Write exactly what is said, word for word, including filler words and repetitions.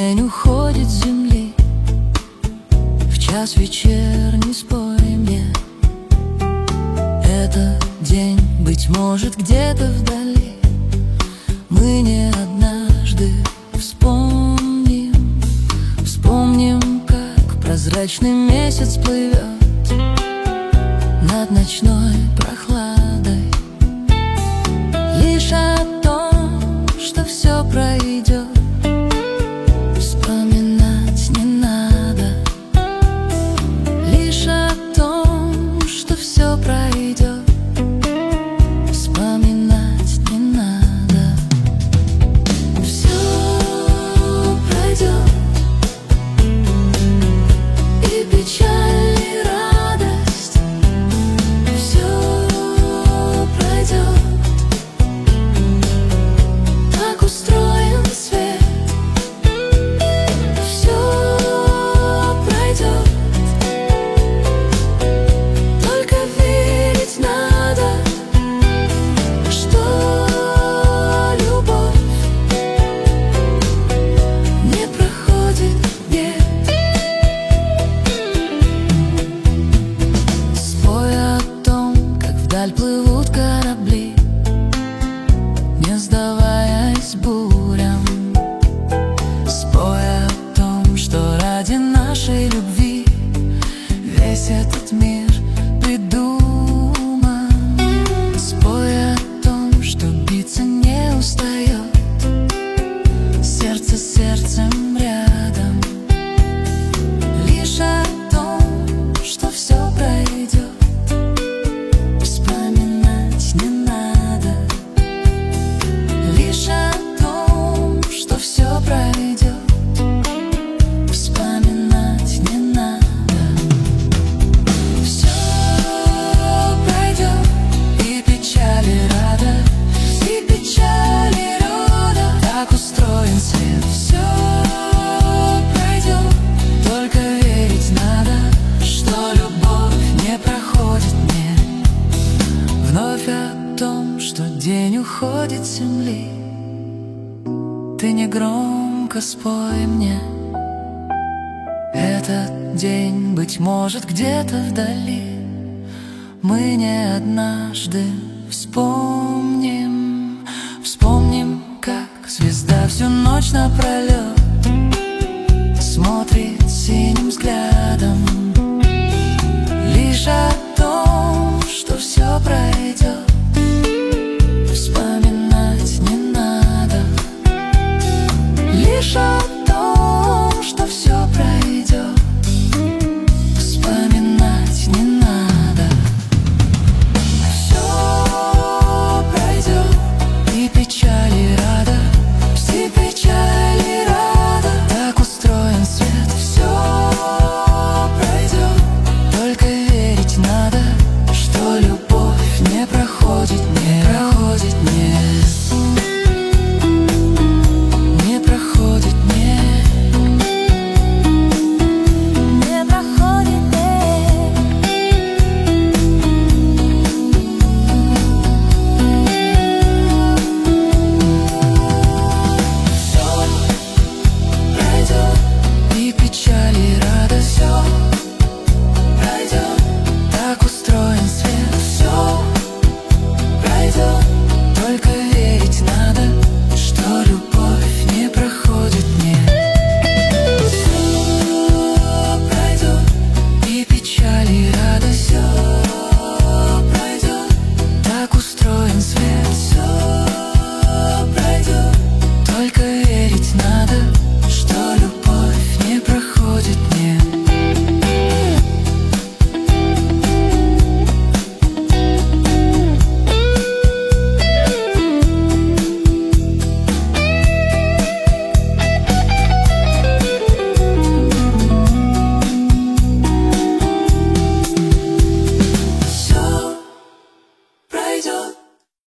день уходит с земли, в час вечерний спой мне. Это день, быть может, где-то вдали. Мы не однажды вспомним, вспомним, как прозрачный месяц плывет над ночной прохладой. Лишь о том, что все пройдет, вспоминать не надо. Лишь о том, что все пройдет, вспоминать не надо. Все пройдет, и печаль, и радость. Все пройдет, так устроен свет. Все пройдет, только верить надо, что любовь не проходит век. Спой о том, как вдаль плывут корабли, не сдаваясь бурям. Спой о том, что ради нашей любви весь этот мир придуман. Спой о том, что биться не устает сердце с сердцем рядом. Лишь о том, что все пройдет, вспоминать не надо. Лишь о том, что все пройдет, вспоминать не надо. Все пройдет, и печаль, и радость, и печаль, и радость. Так устроен свет. Все пройдет, только верить надо, что любовь не проходит мне. Вновь о том, что день уходит с земли, ты негромко спой мне. Этот день, быть может, где-то вдали. Мы не однажды вспомним, вспомним, как звезда всю ночь напролет